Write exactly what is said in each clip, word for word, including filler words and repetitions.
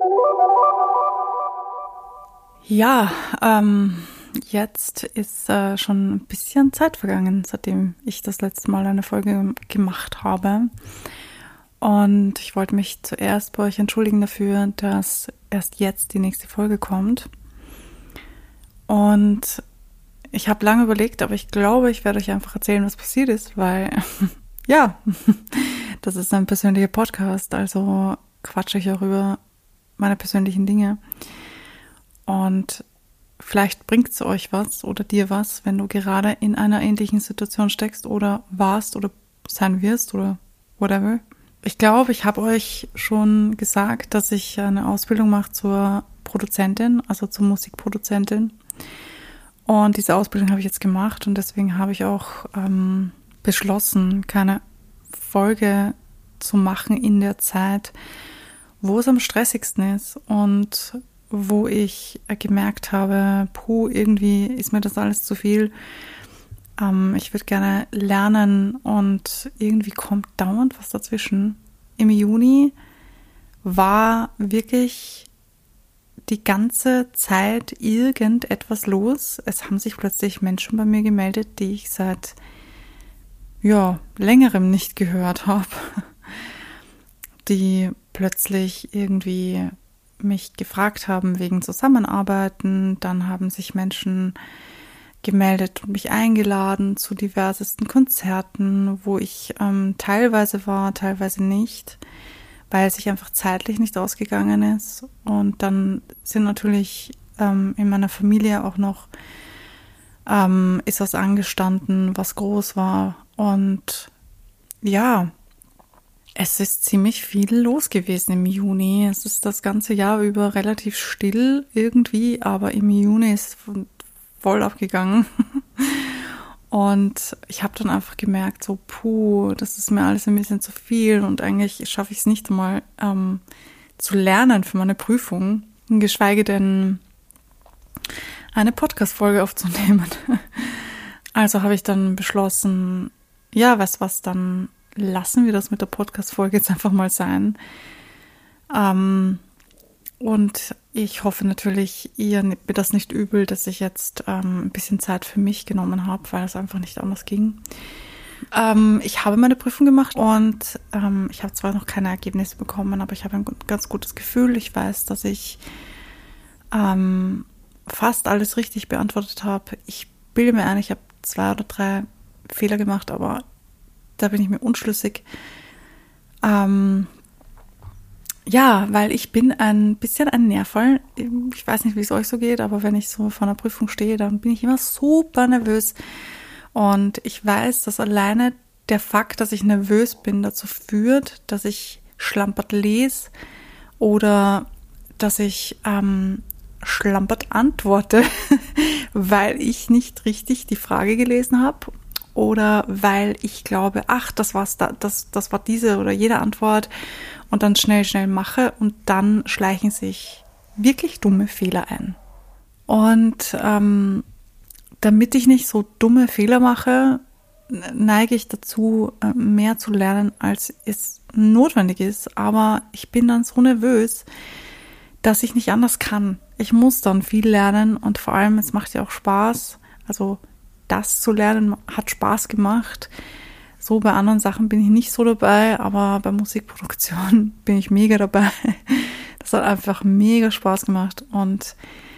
Ja, ähm, jetzt ist äh, schon ein bisschen Zeit vergangen, seitdem ich das letzte Mal eine Folge gemacht habe. Und ich wollte mich zuerst bei euch entschuldigen dafür, dass erst jetzt die nächste Folge kommt. Und ich habe lange überlegt, aber ich glaube, ich werde euch einfach erzählen, was passiert ist, weil, ja, das ist ein persönlicher Podcast, also quatsche ich auch über meine persönlichen Dinge. Und vielleicht bringt es euch was oder dir was, wenn du gerade in einer ähnlichen Situation steckst oder warst oder sein wirst oder whatever. Ich glaube, ich habe euch schon gesagt, dass ich eine Ausbildung mache zur Produzentin, also zur Musikproduzentin. Und diese Ausbildung habe ich jetzt gemacht und deswegen habe ich auch ähm, beschlossen, keine Folge zu machen in der Zeit, wo es am stressigsten ist und wo ich gemerkt habe, puh, irgendwie ist mir das alles zu viel. Ähm, ich würde gerne lernen und irgendwie kommt dauernd was dazwischen. Im Juni war wirklich die ganze Zeit irgendetwas los. Es haben sich plötzlich Menschen bei mir gemeldet, die ich seit ja, längerem nicht gehört habe, die plötzlich irgendwie mich gefragt haben wegen Zusammenarbeiten. Dann haben sich Menschen gemeldet und mich eingeladen zu diversesten Konzerten, wo ich ähm, teilweise war, teilweise nicht, weil es sich einfach zeitlich nicht ausgegangen ist. Und dann sind natürlich ähm, in meiner Familie auch noch ähm, ist was angestanden, was groß war. Und ja, es ist ziemlich viel los gewesen im Juni. Es ist das ganze Jahr über relativ still irgendwie, aber im Juni ist voll abgegangen. Und ich habe dann einfach gemerkt, so puh, das ist mir alles ein bisschen zu viel und eigentlich schaffe ich es nicht einmal ähm, zu lernen für meine Prüfung, geschweige denn eine Podcast-Folge aufzunehmen. Also habe ich dann beschlossen, ja, weißt du was, dann lassen wir das mit der Podcast-Folge jetzt einfach mal sein. Ähm, und ich hoffe natürlich, ihr nehmt mir das nicht übel, dass ich jetzt ähm, ein bisschen Zeit für mich genommen habe, weil es einfach nicht anders ging. Ähm, ich habe meine Prüfung gemacht und ähm, ich habe zwar noch keine Ergebnisse bekommen, aber ich habe ein ganz gutes Gefühl. Ich weiß, dass ich ähm, fast alles richtig beantwortet habe. Ich bilde mir ein, ich habe zwei oder drei Fehler gemacht, aber da bin ich mir unschlüssig. Ähm, ja, weil ich bin ein bisschen ein Nervall. Ich weiß nicht, wie es euch so geht, aber wenn ich so vor einer Prüfung stehe, dann bin ich immer super nervös. Und ich weiß, dass alleine der Fakt, dass ich nervös bin, dazu führt, dass ich schlampert lese oder dass ich ähm, schlampert antworte, weil ich nicht richtig die Frage gelesen habe. Oder weil ich glaube, ach, das war's da, das, das war diese oder jede Antwort und dann schnell, schnell mache und dann schleichen sich wirklich dumme Fehler ein. Und ähm, damit ich nicht so dumme Fehler mache, neige ich dazu, mehr zu lernen, als es notwendig ist. Aber ich bin dann so nervös, dass ich nicht anders kann. Ich muss dann viel lernen und vor allem, es macht ja auch Spaß. Also das zu lernen hat Spaß gemacht. So bei anderen Sachen bin ich nicht so dabei, aber bei Musikproduktion bin ich mega dabei. Das hat einfach mega Spaß gemacht und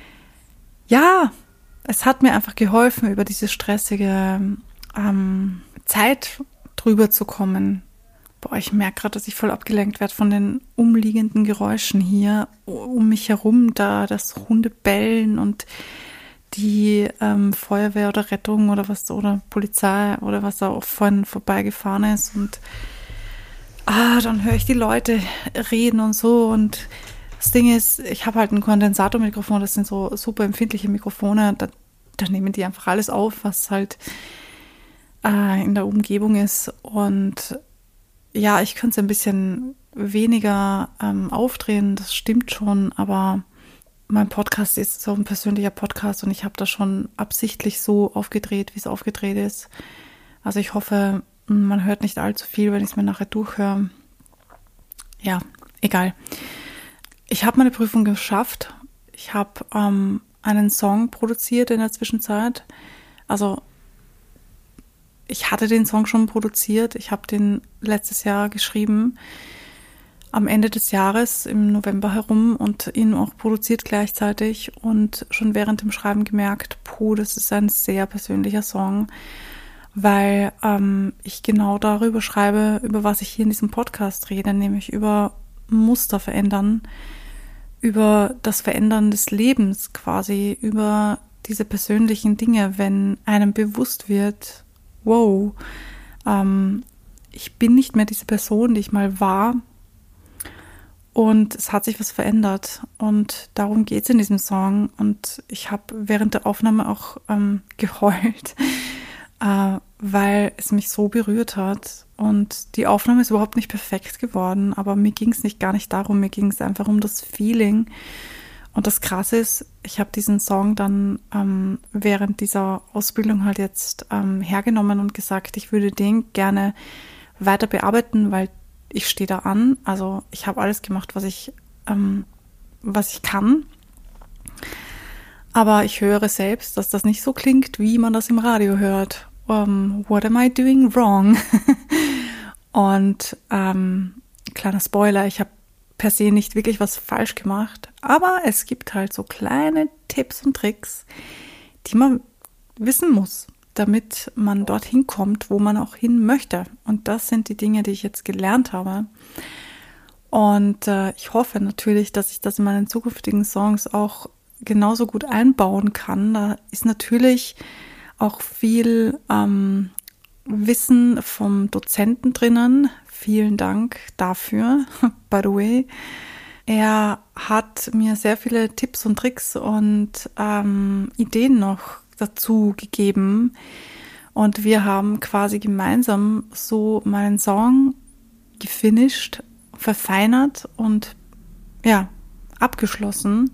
ja, es hat mir einfach geholfen, über diese stressige ähm, Zeit drüber zu kommen. Boah, ich merke gerade, dass ich voll abgelenkt werde von den umliegenden Geräuschen hier um mich herum, da das Hunde bellen und die ähm, Feuerwehr oder Rettung oder was oder Polizei oder was da auch vorhin vorbeigefahren ist und ah, dann höre ich die Leute reden und so und das Ding ist, ich habe halt ein Kondensatormikrofon, das sind so super empfindliche Mikrofone, da, da nehmen die einfach alles auf, was halt äh, in der Umgebung ist und ja, ich könnte es ein bisschen weniger ähm, aufdrehen, das stimmt schon, aber mein Podcast ist so ein persönlicher Podcast und ich habe das schon absichtlich so aufgedreht, wie es aufgedreht ist. Also ich hoffe, man hört nicht allzu viel, wenn ich es mir nachher durchhöre. Ja, egal. ich habe meine Prüfung geschafft. Ich habe ähm, einen Song produziert in der Zwischenzeit. Also ich hatte den Song schon produziert. Ich habe den letztes Jahr geschrieben, am Ende des Jahres, im November herum, und ihn auch produziert gleichzeitig und schon während dem Schreiben gemerkt, puh, das ist ein sehr persönlicher Song, weil ähm, ich genau darüber schreibe, über was ich hier in diesem Podcast rede, nämlich über Muster verändern, über das Verändern des Lebens quasi, über diese persönlichen Dinge, wenn einem bewusst wird, wow, ähm, ich bin nicht mehr diese Person, die ich mal war, und es hat sich was verändert und darum geht es in diesem Song, und ich habe während der Aufnahme auch ähm, geheult, äh, weil es mich so berührt hat, und die Aufnahme ist überhaupt nicht perfekt geworden, aber mir ging es nicht gar nicht darum, mir ging es einfach um das Feeling. Und das Krasse ist, ich habe diesen Song dann ähm, während dieser Ausbildung halt jetzt ähm, hergenommen und gesagt, ich würde den gerne weiter bearbeiten, weil ich stehe da an. Also ich habe alles gemacht, was ich, ähm, was ich kann. Aber ich höre selbst, dass das nicht so klingt, wie man das im Radio hört. Um, what am I doing wrong? Und ähm, kleiner Spoiler, ich habe per se nicht wirklich was falsch gemacht, aber es gibt halt so kleine Tipps und Tricks, die man wissen muss, damit man dorthin kommt, wo man auch hin möchte. Und das sind die Dinge, die ich jetzt gelernt habe. Und äh, ich hoffe natürlich, dass ich das in meinen zukünftigen Songs auch genauso gut einbauen kann. Da ist natürlich auch viel ähm, Wissen vom Dozenten drinnen. Vielen Dank dafür, by the way. Er hat mir sehr viele Tipps und Tricks und ähm, Ideen noch dazu gegeben. Und wir haben quasi gemeinsam so meinen Song gefinisht, verfeinert und ja, abgeschlossen.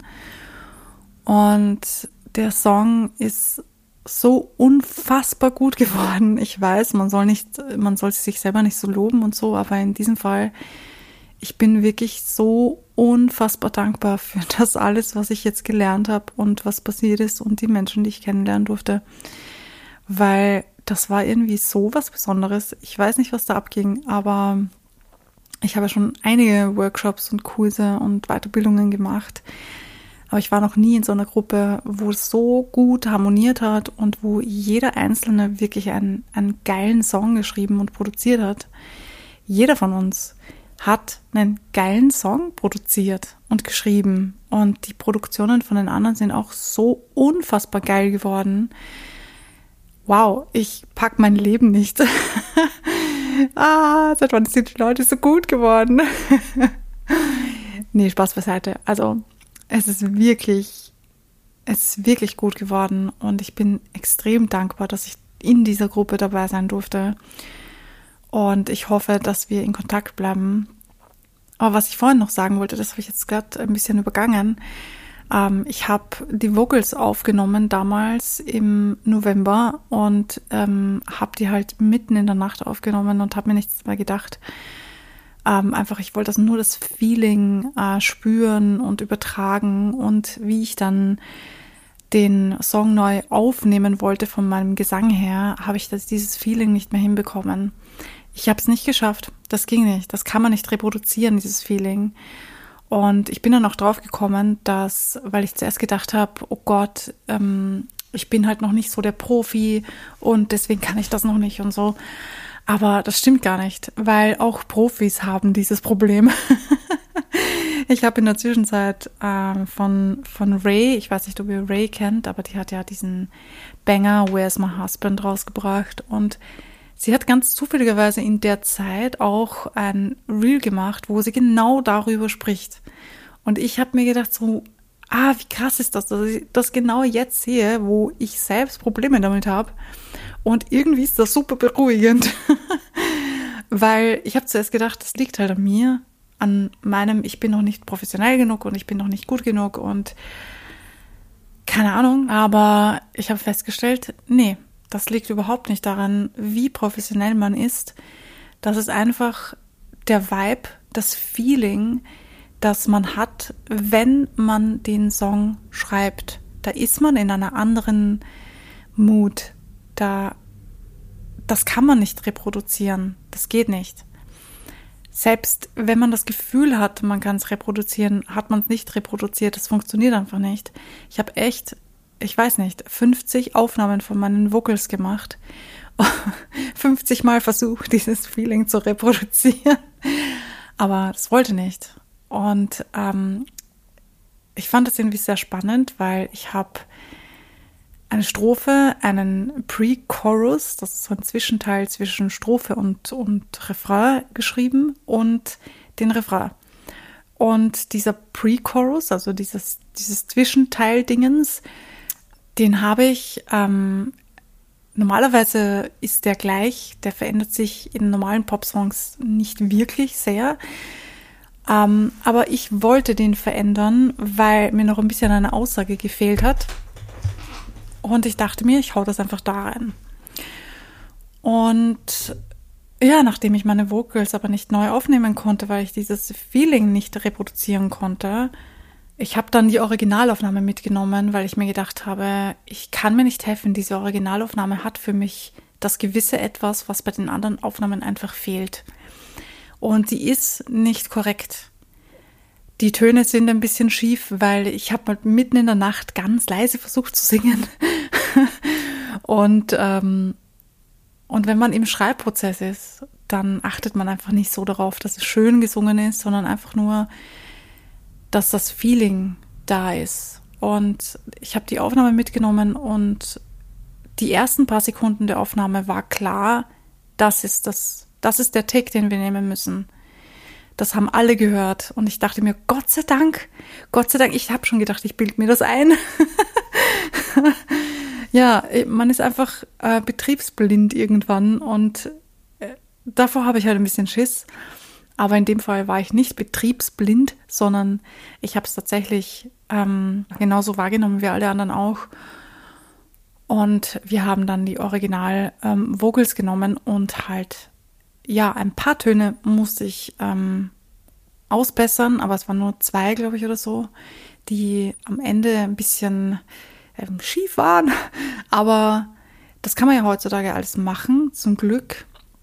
Und der Song ist so unfassbar gut geworden. Ich weiß, man soll nicht, man soll sich selber nicht so loben und so, aber in diesem Fall, ich bin wirklich so unfassbar dankbar für das alles, was ich jetzt gelernt habe und was passiert ist und die Menschen, die ich kennenlernen durfte, weil das war irgendwie so was Besonderes. Ich weiß nicht, was da abging, aber ich habe schon einige Workshops und Kurse und Weiterbildungen gemacht. Aber ich war noch nie in so einer Gruppe, wo es so gut harmoniert hat und wo jeder Einzelne wirklich einen, einen geilen Song geschrieben und produziert hat. Jeder von uns hat einen geilen Song produziert und geschrieben. Und die Produktionen von den anderen sind auch so unfassbar geil geworden. Wow, ich pack mein Leben nicht. ah, seit wann sind die Leute so gut geworden? Nee, Spaß beiseite. Also, Es ist wirklich, es ist wirklich gut geworden und ich bin extrem dankbar, dass ich in dieser Gruppe dabei sein durfte. Und ich hoffe, dass wir in Kontakt bleiben. Aber was ich vorhin noch sagen wollte, das habe ich jetzt gerade ein bisschen übergangen. Ähm, ich habe die Vocals aufgenommen damals im November und ähm, habe die halt mitten in der Nacht aufgenommen und habe mir nichts mehr gedacht. Ähm, einfach, ich wollte das nur das Feeling äh, spüren und übertragen, und wie ich dann den Song neu aufnehmen wollte von meinem Gesang her, habe ich das, dieses Feeling nicht mehr hinbekommen. Ich habe es nicht geschafft. Das ging nicht. Das kann man nicht reproduzieren, dieses Feeling. Und ich bin dann auch drauf gekommen, dass, weil ich zuerst gedacht habe, oh Gott, ähm, ich bin halt noch nicht so der Profi und deswegen kann ich das noch nicht und so. Aber das stimmt gar nicht, weil auch Profis haben dieses Problem. Ich habe in der Zwischenzeit äh, von, von Ray, ich weiß nicht, ob ihr Ray kennt, aber die hat ja diesen Banger Where's My Husband rausgebracht, und sie hat ganz zufälligerweise in der Zeit auch ein Reel gemacht, wo sie genau darüber spricht. Und ich habe mir gedacht so, ah, wie krass ist das, dass ich das genau jetzt sehe, wo ich selbst Probleme damit habe. Und irgendwie ist das super beruhigend, weil ich habe zuerst gedacht, das liegt halt an mir, an meinem, ich bin noch nicht professionell genug und ich bin noch nicht gut genug und keine Ahnung, aber ich habe festgestellt, nee, das liegt überhaupt nicht daran, wie professionell man ist. Das ist einfach der Vibe, das Feeling, das man hat, wenn man den Song schreibt. Da ist man in einer anderen Mut. Da, das kann man nicht reproduzieren. Das geht nicht. Selbst wenn man das Gefühl hat, man kann es reproduzieren, hat man es nicht reproduziert. Das funktioniert einfach nicht. Ich habe echt, ich weiß nicht, fünfzig Aufnahmen von meinen Vocals gemacht. fünfzig Mal versucht, dieses Feeling zu reproduzieren. Aber das wollte nicht. Und ähm, ich fand das irgendwie sehr spannend, weil ich habe eine Strophe, einen Pre-Chorus, das ist so ein Zwischenteil zwischen Strophe und, und Refrain geschrieben und den Refrain. Und dieser Pre-Chorus, also dieses, dieses Zwischenteil-Dingens, den habe ich, ähm, normalerweise ist der gleich, der verändert sich in normalen Popsongs nicht wirklich sehr. Ähm, aber ich wollte den verändern, weil mir noch ein bisschen eine Aussage gefehlt hat. Und ich dachte mir, ich hau das einfach da rein. Und ja, nachdem ich meine Vocals aber nicht neu aufnehmen konnte, weil ich dieses Feeling nicht reproduzieren konnte, ich habe dann die Originalaufnahme mitgenommen, weil ich mir gedacht habe, ich kann mir nicht helfen. Diese Originalaufnahme hat für mich das gewisse Etwas, was bei den anderen Aufnahmen einfach fehlt. Und die ist nicht korrekt. Die Töne sind ein bisschen schief, weil ich habe mal mitten in der Nacht ganz leise versucht zu singen. und, ähm, und wenn man im Schreibprozess ist, dann achtet man einfach nicht so darauf, dass es schön gesungen ist, sondern einfach nur, dass das Feeling da ist. Und ich habe die Aufnahme mitgenommen und die ersten paar Sekunden der Aufnahme war klar, das ist das Das ist der Take, den wir nehmen müssen. Das haben alle gehört. Und ich dachte mir, Gott sei Dank, Gott sei Dank, ich habe schon gedacht, ich bilde mir das ein. Ja, man ist einfach äh, betriebsblind irgendwann und äh, davor habe ich halt ein bisschen Schiss. Aber in dem Fall war ich nicht betriebsblind, sondern ich habe es tatsächlich ähm, genauso wahrgenommen wie alle anderen auch. Und wir haben dann die Original-Vocals ähm, genommen und halt ja, ein paar Töne musste ich ähm, ausbessern, aber es waren nur zwei, glaube ich, oder so, die am Ende ein bisschen ähm, schief waren. Aber das kann man ja heutzutage alles machen, zum Glück.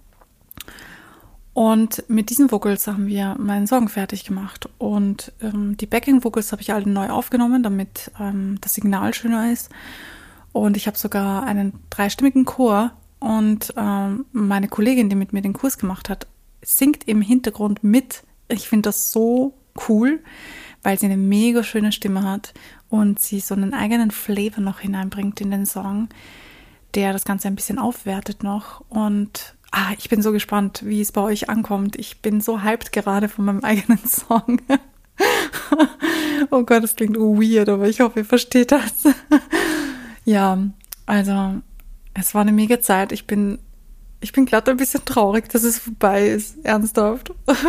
Und mit diesen Vocals haben wir meinen Song fertig gemacht. Und ähm, die Backing-Vocals habe ich alle neu aufgenommen, damit ähm, das Signal schöner ist. Und ich habe sogar einen dreistimmigen Chor. Und ähm, meine Kollegin, die mit mir den Kurs gemacht hat, singt im Hintergrund mit. Ich finde das so cool, weil sie eine mega schöne Stimme hat und sie so einen eigenen Flavor noch hineinbringt in den Song, der das Ganze ein bisschen aufwertet noch. Und ah, ich bin so gespannt, wie es bei euch ankommt. Ich bin so hyped gerade von meinem eigenen Song. Oh Gott, das klingt weird, aber ich hoffe, ihr versteht das. Ja, also es war eine mega Zeit. Ich bin, ich bin glatt ein bisschen traurig, dass es vorbei ist. Ernsthaft.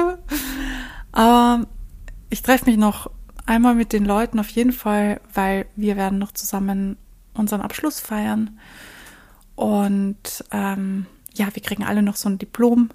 Aber ich treffe mich noch einmal mit den Leuten auf jeden Fall, weil wir werden noch zusammen unseren Abschluss feiern. Und ähm, ja, wir kriegen alle noch so ein Diplom.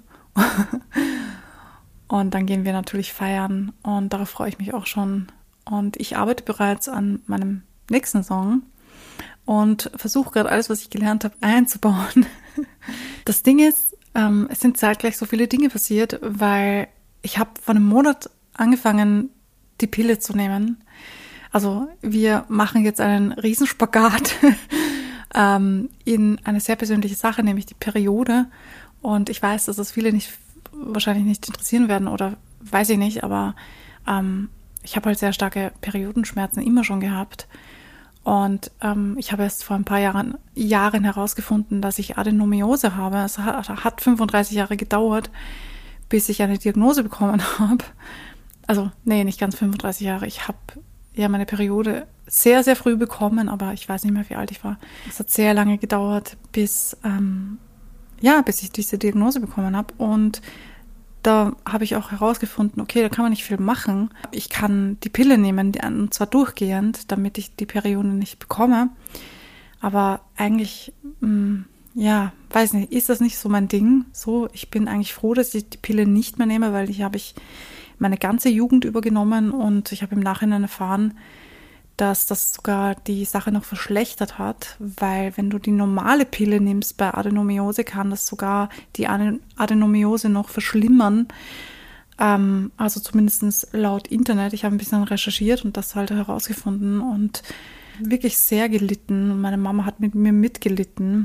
Und dann gehen wir natürlich feiern. Und darauf freue ich mich auch schon. Und ich arbeite bereits an meinem nächsten Song. Und versuche gerade alles, was ich gelernt habe, einzubauen. Das Ding ist, ähm, es sind zeitgleich so viele Dinge passiert, weil ich habe vor einem Monat angefangen, die Pille zu nehmen. Also wir machen jetzt einen Riesenspagat ähm, in eine sehr persönliche Sache, nämlich die Periode. Und ich weiß, dass das viele nicht wahrscheinlich nicht interessieren werden oder weiß ich nicht, aber ähm, ich habe halt sehr starke Periodenschmerzen immer schon gehabt. Und ähm, ich habe erst vor ein paar Jahren, Jahren herausgefunden, dass ich Adenomiose habe. Es hat, hat fünfunddreißig Jahre gedauert, bis ich eine Diagnose bekommen habe. Also, nee, nicht ganz fünfunddreißig Jahre. Ich habe ja meine Periode sehr, sehr früh bekommen, aber ich weiß nicht mehr, wie alt ich war. Es hat sehr lange gedauert, bis, ähm, ja, bis ich diese Diagnose bekommen habe. Und da habe ich auch herausgefunden, okay, da kann man nicht viel machen. Ich kann die Pille nehmen, und zwar durchgehend, damit ich die Periode nicht bekomme. Aber eigentlich, mh, ja, weiß nicht, ist das nicht so mein Ding. So, ich bin eigentlich froh, dass ich die Pille nicht mehr nehme, weil ich habe ich meine ganze Jugend übergenommen und ich habe im Nachhinein erfahren, dass das sogar die Sache noch verschlechtert hat, weil wenn du die normale Pille nimmst bei Adenomiose, kann das sogar die Adenomiose noch verschlimmern. Ähm, also zumindest laut Internet. Ich habe ein bisschen recherchiert und das halt herausgefunden und wirklich sehr gelitten. Meine Mama hat mit mir mitgelitten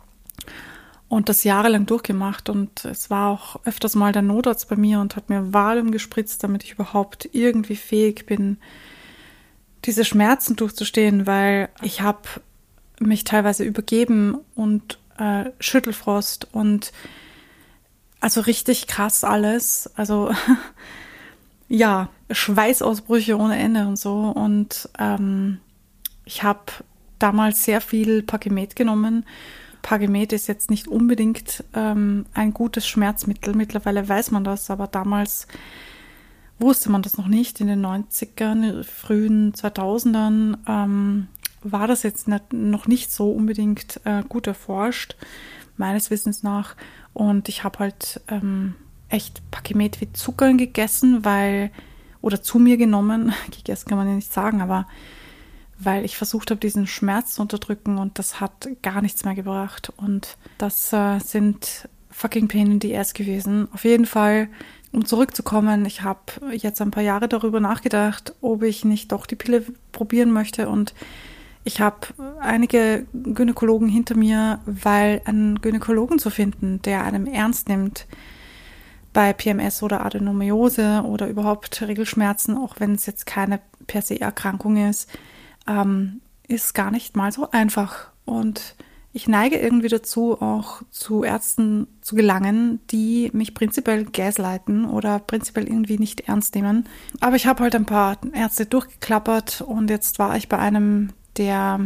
und das jahrelang durchgemacht und es war auch öfters mal der Notarzt bei mir und hat mir Valium gespritzt, damit ich überhaupt irgendwie fähig bin, diese Schmerzen durchzustehen, weil ich habe mich teilweise übergeben und äh, Schüttelfrost und also richtig krass alles. Also ja, Schweißausbrüche ohne Ende und so. Und ähm, ich habe damals sehr viel Pakimet genommen. Pakimet ist jetzt nicht unbedingt ähm, ein gutes Schmerzmittel. Mittlerweile weiß man das, aber damals wusste man das noch nicht. In den neunzigern, frühen zweitausendern ähm, war das jetzt nicht, noch nicht so unbedingt äh, gut erforscht, meines Wissens nach. Und ich habe halt ähm, echt Pakimet wie Zuckern gegessen, weil, oder zu mir genommen, gegessen kann man ja nicht sagen, aber weil ich versucht habe, diesen Schmerz zu unterdrücken und das hat gar nichts mehr gebracht. Und das äh, sind fucking Pain in the Ass gewesen. Auf jeden Fall, um zurückzukommen, ich habe jetzt ein paar Jahre darüber nachgedacht, ob ich nicht doch die Pille probieren möchte und ich habe einige Gynäkologen hinter mir, weil einen Gynäkologen zu finden, der einem ernst nimmt bei P M S oder Adenomiose oder überhaupt Regelschmerzen, auch wenn es jetzt keine per se Erkrankung ist, ähm, ist gar nicht mal so einfach. Und ich neige irgendwie dazu, auch zu Ärzten zu gelangen, die mich prinzipiell gaslighten oder prinzipiell irgendwie nicht ernst nehmen. Aber ich habe halt ein paar Ärzte durchgeklappert und jetzt war ich bei einem der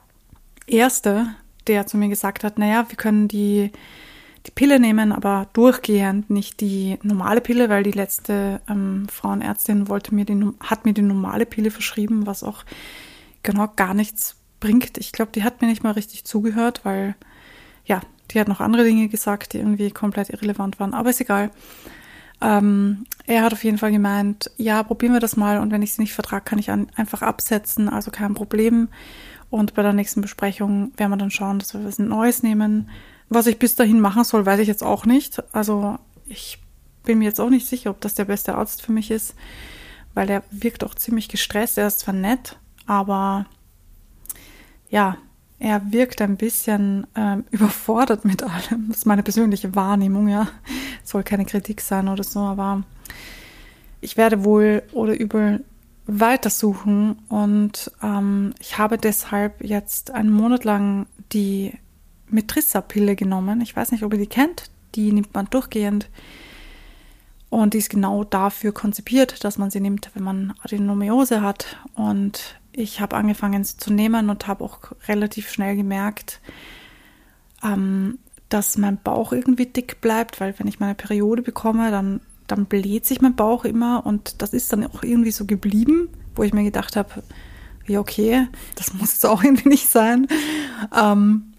Erste, der zu mir gesagt hat, naja, wir können die, die Pille nehmen, aber durchgehend, nicht die normale Pille, weil die letzte ähm, Frauenärztin wollte mir die, hat mir die normale Pille verschrieben, was auch genau gar nichts bringt. Ich glaube, die hat mir nicht mal richtig zugehört, weil, ja, die hat noch andere Dinge gesagt, die irgendwie komplett irrelevant waren, aber ist egal. Ähm, er hat auf jeden Fall gemeint, ja, probieren wir das mal und wenn ich sie nicht vertrage, kann ich an, einfach absetzen, also kein Problem. Und bei der nächsten Besprechung werden wir dann schauen, dass wir was Neues nehmen. Was ich bis dahin machen soll, weiß ich jetzt auch nicht. Also ich bin mir jetzt auch nicht sicher, ob das der beste Arzt für mich ist, weil der wirkt auch ziemlich gestresst. Er ist zwar nett, aber ja, er wirkt ein bisschen ähm, überfordert mit allem. Das ist meine persönliche Wahrnehmung, ja. Soll keine Kritik sein oder so, aber ich werde wohl oder übel weitersuchen und ähm, ich habe deshalb jetzt einen Monat lang die Metrissa-Pille genommen. Ich weiß nicht, ob ihr die kennt. Die nimmt man durchgehend und die ist genau dafür konzipiert, dass man sie nimmt, wenn man Adenomiose hat. Und ich habe angefangen, sie zu nehmen und habe auch relativ schnell gemerkt, ähm, dass mein Bauch irgendwie dick bleibt, weil wenn ich meine Periode bekomme, dann, dann bläht sich mein Bauch immer und das ist dann auch irgendwie so geblieben, wo ich mir gedacht habe, ja okay, das muss jetzt auch irgendwie nicht sein. Ähm,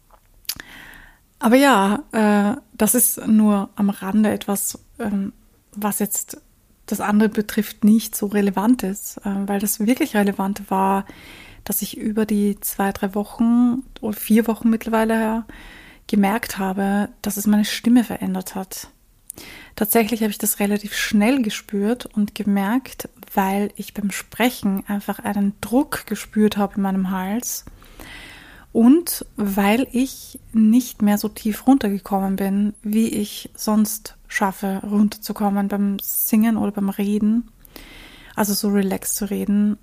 aber ja, äh, das ist nur am Rande etwas, ähm, was jetzt das andere betrifft, nicht so relevant ist, äh, weil das wirklich Relevante war, dass ich über die zwei, drei Wochen oder vier Wochen mittlerweile her gemerkt habe, dass es meine Stimme verändert hat. Tatsächlich habe ich das relativ schnell gespürt und gemerkt, weil ich beim Sprechen einfach einen Druck gespürt habe in meinem Hals und weil ich nicht mehr so tief runtergekommen bin, wie ich sonst schaffe, runterzukommen beim Singen oder beim Reden, also so relaxed zu reden.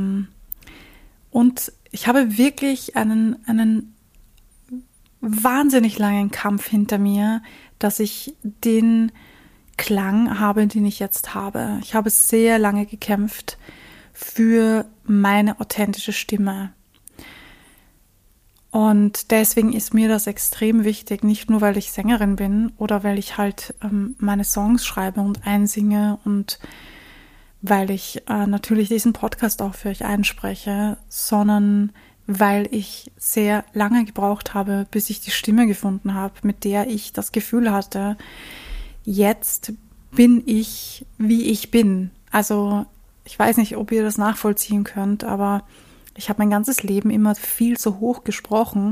Und ich habe wirklich einen, einen wahnsinnig langen Kampf hinter mir, dass ich den Klang habe, den ich jetzt habe. Ich habe sehr lange gekämpft für meine authentische Stimme. Und deswegen ist mir das extrem wichtig, nicht nur, weil ich Sängerin bin oder weil ich halt ähm, meine Songs schreibe und einsinge und weil ich äh, natürlich diesen Podcast auch für euch einspreche, sondern weil ich sehr lange gebraucht habe, bis ich die Stimme gefunden habe, mit der ich das Gefühl hatte, jetzt bin ich, wie ich bin. Also ich weiß nicht, ob ihr das nachvollziehen könnt, aber ich habe mein ganzes Leben immer viel zu hoch gesprochen.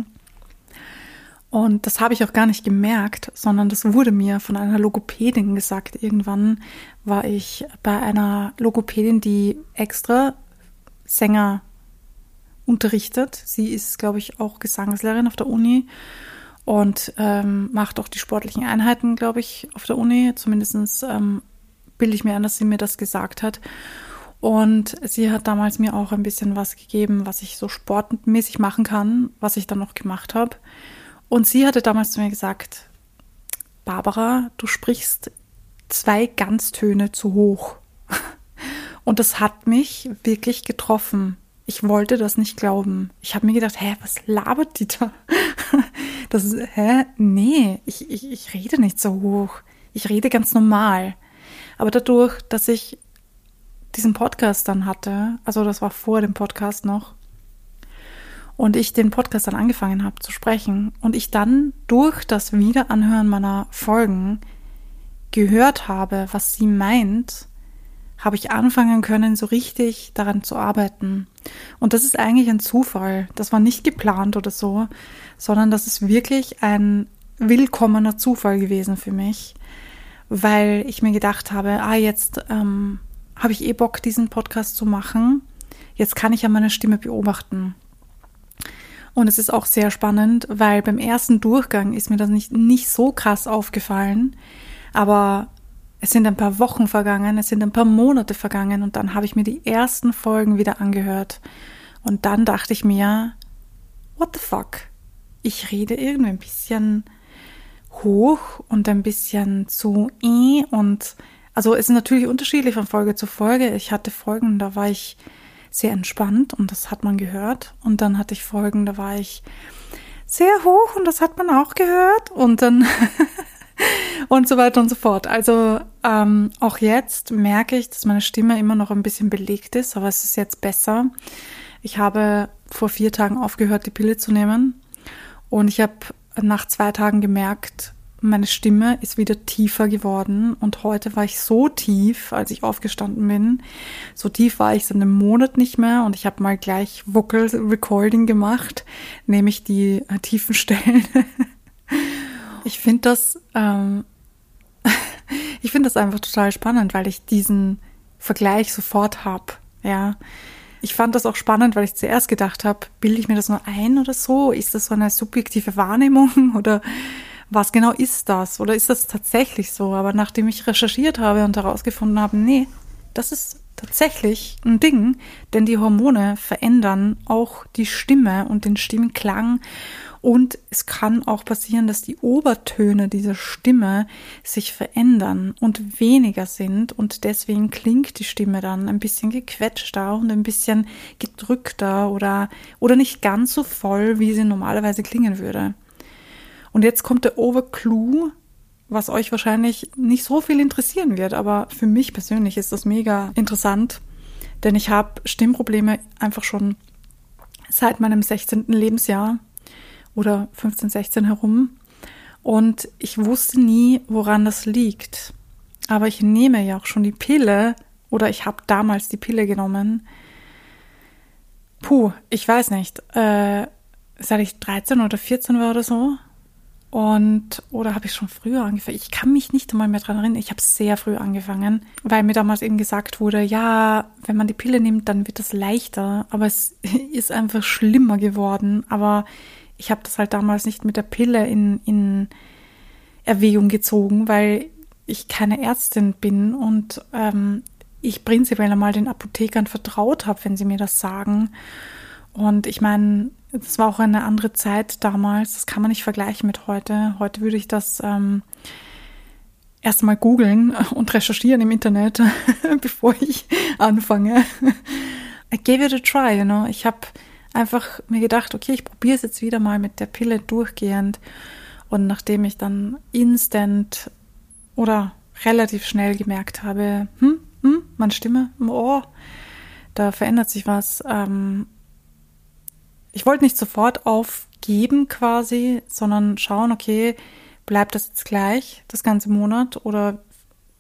Und das habe ich auch gar nicht gemerkt, sondern das wurde mir von einer Logopädin gesagt. Irgendwann war ich bei einer Logopädin, die extra Sänger unterrichtet. Sie ist, glaube ich, auch Gesangslehrerin auf der Uni und ähm, macht auch die sportlichen Einheiten, glaube ich, auf der Uni. Zumindest ähm, bilde ich mir ein, dass sie mir das gesagt hat. Und sie hat damals mir auch ein bisschen was gegeben, was ich so sportmäßig machen kann, was ich dann noch gemacht habe. Und sie hatte damals zu mir gesagt, Barbara, du sprichst zwei Ganztöne zu hoch. Und das hat mich wirklich getroffen. Ich wollte das nicht glauben. Ich habe mir gedacht, hä, was labert die da? Das ist, hä, nee, ich, ich, ich rede nicht so hoch. Ich rede ganz normal. Aber dadurch, dass ich diesen Podcast dann hatte, also das war vor dem Podcast noch, und ich den Podcast dann angefangen habe zu sprechen und ich dann durch das Wiederanhören meiner Folgen gehört habe, was sie meint, habe ich anfangen können, so richtig daran zu arbeiten. Und das ist eigentlich ein Zufall. Das war nicht geplant oder so, sondern das ist wirklich ein willkommener Zufall gewesen für mich, weil ich mir gedacht habe, ah, jetzt ähm, habe ich eh Bock, diesen Podcast zu machen. Jetzt kann ich ja meine Stimme beobachten. Und es ist auch sehr spannend, weil beim ersten Durchgang ist mir das nicht, nicht so krass aufgefallen, aber es sind ein paar Wochen vergangen, es sind ein paar Monate vergangen und dann habe ich mir die ersten Folgen wieder angehört. Und dann dachte ich mir, what the fuck? Ich rede irgendwie ein bisschen hoch und ein bisschen zu eh und also es ist natürlich unterschiedlich von Folge zu Folge. Ich hatte Folgen, da war ich sehr entspannt und das hat man gehört. Und dann hatte ich Folgen, da war ich sehr hoch und das hat man auch gehört. Und dann und so weiter und so fort. Also ähm, auch jetzt merke ich, dass meine Stimme immer noch ein bisschen belegt ist, aber es ist jetzt besser. Ich habe vor vier Tagen aufgehört, die Pille zu nehmen und ich habe nach zwei Tagen gemerkt, meine Stimme ist wieder tiefer geworden und heute war ich so tief, als ich aufgestanden bin. So tief war ich seit einem Monat nicht mehr und ich habe mal gleich Vocal Recording gemacht, nämlich die äh, tiefen Stellen. Ich finde das, ähm, ich finde das einfach total spannend, weil ich diesen Vergleich sofort habe. Ja, ich fand das auch spannend, weil ich zuerst gedacht habe, bilde ich mir das nur ein oder so? Ist das so eine subjektive Wahrnehmung oder was genau ist das? Oder ist das tatsächlich so? Aber nachdem ich recherchiert habe und herausgefunden habe, nee, das ist tatsächlich ein Ding, denn die Hormone verändern auch die Stimme und den Stimmklang. Und es kann auch passieren, dass die Obertöne dieser Stimme sich verändern und weniger sind. Und deswegen klingt die Stimme dann ein bisschen gequetschter und ein bisschen gedrückter oder, oder nicht ganz so voll, wie sie normalerweise klingen würde. Und jetzt kommt der Overclue, was euch wahrscheinlich nicht so viel interessieren wird, aber für mich persönlich ist das mega interessant, denn ich habe Stimmprobleme einfach schon seit meinem sechzehnten Lebensjahr oder fünfzehn, sechzehn herum und ich wusste nie, woran das liegt. Aber ich nehme ja auch schon die Pille oder ich habe damals die Pille genommen. Puh, ich weiß nicht, äh, seit ich dreizehn oder vierzehn war oder so. Und, oder habe ich schon früher angefangen? Ich kann mich nicht einmal mehr dran erinnern. Ich habe sehr früh angefangen, weil mir damals eben gesagt wurde, ja, wenn man die Pille nimmt, dann wird das leichter. Aber es ist einfach schlimmer geworden. Aber ich habe das halt damals nicht mit der Pille in, in Erwägung gezogen, weil ich keine Ärztin bin und ähm, ich prinzipiell einmal den Apothekern vertraut habe, wenn sie mir das sagen. Und ich meine, das war auch eine andere Zeit damals, das kann man nicht vergleichen mit heute. Heute würde ich das ähm, erst mal googeln und recherchieren im Internet, bevor ich anfange. I gave it a try, you know. Ich habe einfach mir gedacht, okay, ich probiere es jetzt wieder mal mit der Pille durchgehend. Und nachdem ich dann instant oder relativ schnell gemerkt habe, hm, hm, meine Stimme, oh, da verändert sich was, ähm, ich wollte nicht sofort aufgeben quasi, sondern schauen, okay, bleibt das jetzt gleich, das ganze Monat oder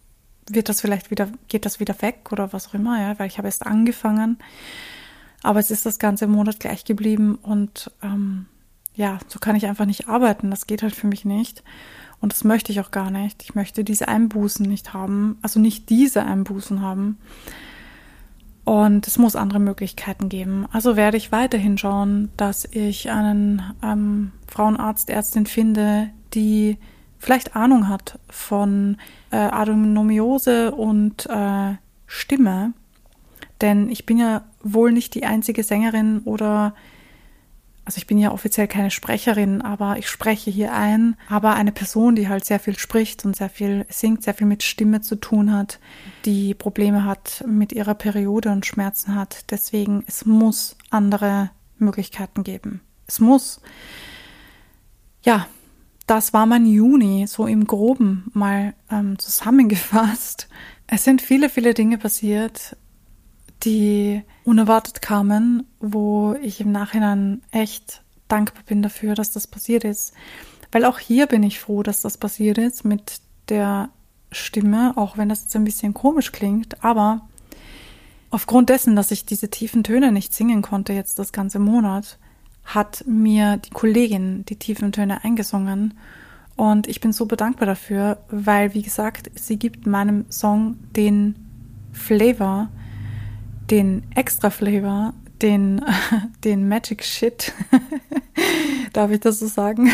wird das vielleicht wieder, geht das wieder weg oder was auch immer, ja, weil ich habe erst angefangen. Aber es ist das ganze Monat gleich geblieben und ähm, ja, so kann ich einfach nicht arbeiten. Das geht halt für mich nicht. Und das möchte ich auch gar nicht. Ich möchte diese Einbußen nicht haben, also nicht diese Einbußen haben. Und es muss andere Möglichkeiten geben. Also werde ich weiterhin schauen, dass ich einen ähm, Frauenarzt, Ärztin finde, die vielleicht Ahnung hat von äh, Adenomiose und äh, Stimme. Denn ich bin ja wohl nicht die einzige Sängerin oder, also ich bin ja offiziell keine Sprecherin, aber ich spreche hier ein. Aber eine Person, die halt sehr viel spricht und sehr viel singt, sehr viel mit Stimme zu tun hat, die Probleme hat mit ihrer Periode und Schmerzen hat. Deswegen, es muss andere Möglichkeiten geben. Es muss. Ja, das war mein Juni, so im Groben mal ähm, zusammengefasst. Es sind viele, viele Dinge passiert, die unerwartet kamen, wo ich im Nachhinein echt dankbar bin dafür, dass das passiert ist. Weil auch hier bin ich froh, dass das passiert ist mit der Stimme, auch wenn das jetzt ein bisschen komisch klingt. Aber aufgrund dessen, dass ich diese tiefen Töne nicht singen konnte jetzt das ganze Monat, hat mir die Kollegin die tiefen Töne eingesungen. Und ich bin so bedankbar dafür, weil, wie gesagt, sie gibt meinem Song den Flavor, den extra Flavor, den, den Magic Shit, darf ich das so sagen?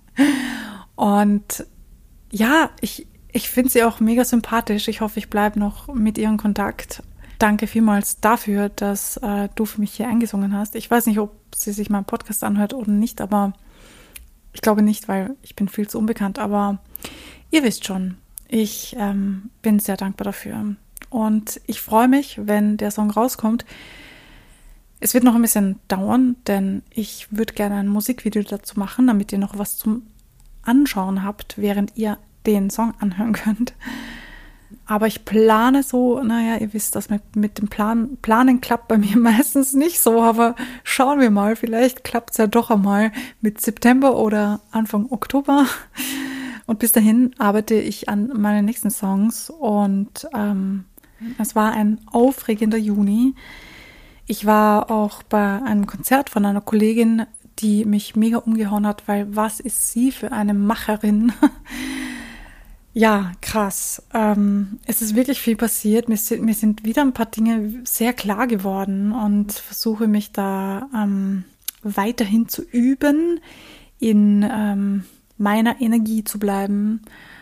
Und ja, ich, ich finde sie auch mega sympathisch. Ich hoffe, ich bleibe noch mit ihr in Kontakt. Danke vielmals dafür, dass äh, du für mich hier eingesungen hast. Ich weiß nicht, ob sie sich meinen Podcast anhört oder nicht, aber ich glaube nicht, weil ich bin viel zu unbekannt. Aber ihr wisst schon, ich ähm, bin sehr dankbar dafür. Und ich freue mich, wenn der Song rauskommt. Es wird noch ein bisschen dauern, denn ich würde gerne ein Musikvideo dazu machen, damit ihr noch was zum Anschauen habt, während ihr den Song anhören könnt. Aber ich plane so, naja, ihr wisst, das mit, mit dem Plan, Planen klappt bei mir meistens nicht so, aber schauen wir mal, vielleicht klappt es ja doch einmal mit September oder Anfang Oktober. Und bis dahin arbeite ich an meinen nächsten Songs und ähm, es war ein aufregender Juni. Ich war auch bei einem Konzert von einer Kollegin, die mich mega umgehauen hat, weil was ist sie für eine Macherin? Ja, krass. Ähm, es ist wirklich viel passiert. Mir sind, mir sind wieder ein paar Dinge sehr klar geworden und versuche mich da ähm, weiterhin zu üben, in ähm, meiner Energie zu bleiben